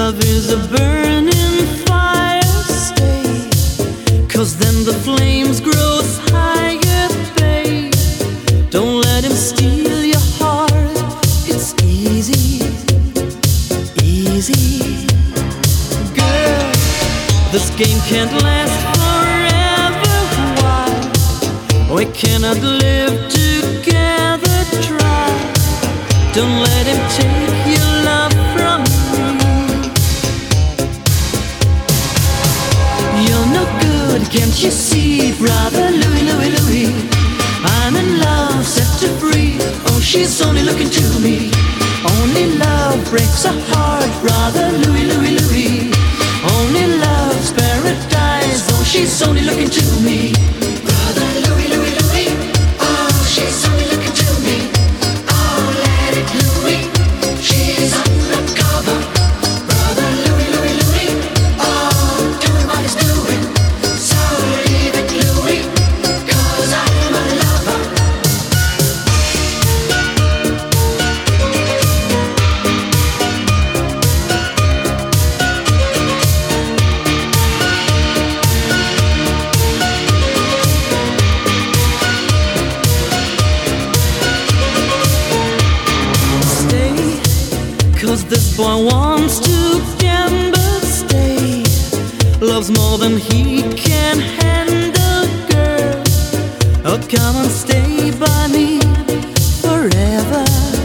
Love is a burning fire, stay, 'cause then the flames grows higher, babe. Don't let him steal your heart, it's easy, easy. Girl, this game can't last forever, why? We cannot live together, try. Don't let him take your love from me. You're no good, can't you see, brother Louie, Louie, Louie? I'm in love, set to free. Oh, she's only looking to me. Only love breaks a heart, brother Louie, Louie, Louie. Only love's paradise. Oh, she's only looking to me. Brother Louie, Louie, Louie. Oh, she's only looking to me. Oh, let it Louie. She's undercover. Brother Louie, Louie, Louie. Oh, doing what he's doing. So leave it Louie, 'cause I'm a lover. Stay, 'cause this boy wants to gamble, stay. Loves more than he can handle, girl. Oh, come and stay by me forever,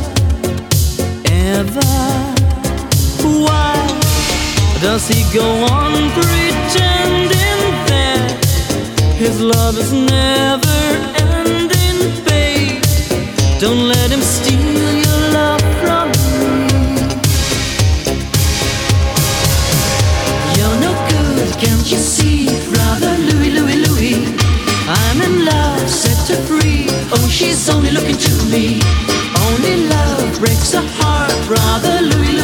ever. Why does he go on pretending that his love is never ending, babe? Don't let him steal your love from me. You're no good, can't you see, brother Louie, Louie, Louie? I'm in love, set to free. Oh, she's only looking to me. Only love breaks a heart, brother Louie, Louie.